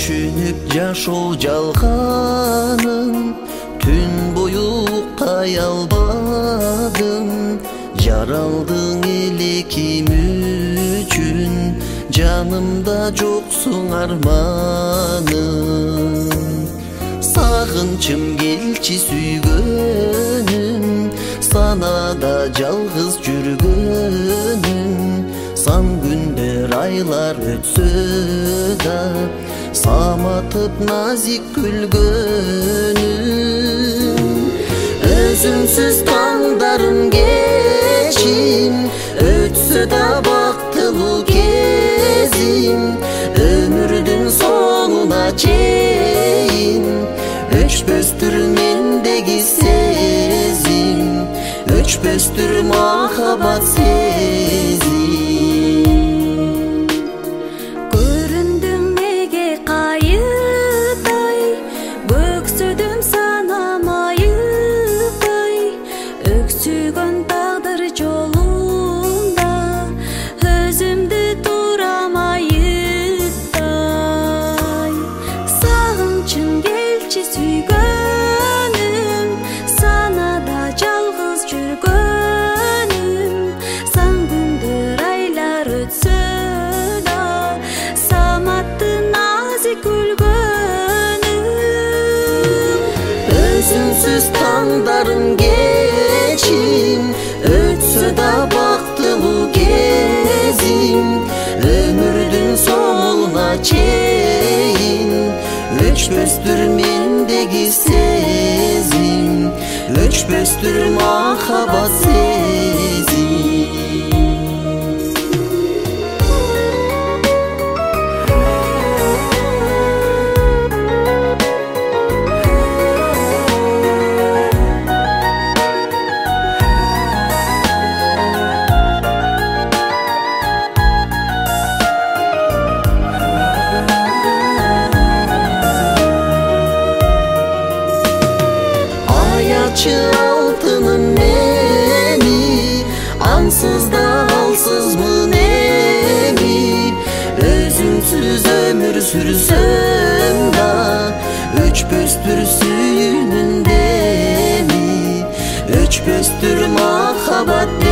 түшүнүп жашоо жалганын түн бою уккай албадым. Жаралдың эле ким үчүн жанымда жоксуң арманым. Сагынчым келчи сүйгөнүм, санада жалгыз жүргөнүм. Сан күндөр айлар өтсө да саматып назик күлгөнүм. Өзүңсүз таңдарым кечим, өтсө да бактылуу кезим. Өмүрдүн соңуна чейин өчпөстүр мендеги сезим, өчпөстүр махаббат сезим. Көрүндүң неге кайыдай, бөксөдүм санамайдай. Өксүгөн тагдыр жолунда өзүмдү турамайдай. Сагынчым келчи сүйгөнүм, санада жалгыз жүргөнүм. Сан күндөр айлар өтсө да саматты назик күлгөнүм. Өзүңсүз таңдарым кечим, өтсө да бактылуу кезим. Өмүрдүн соңуна чейин өчпөстүр мендеги сезим, өчпөстүр махаббат сезим. Алтыным мени, ансыз да алсызмын эми. Өзүңсүз өмүр сүрсөм да өчпөстүр сүйүүнүн деми, өчпөстүр махаббат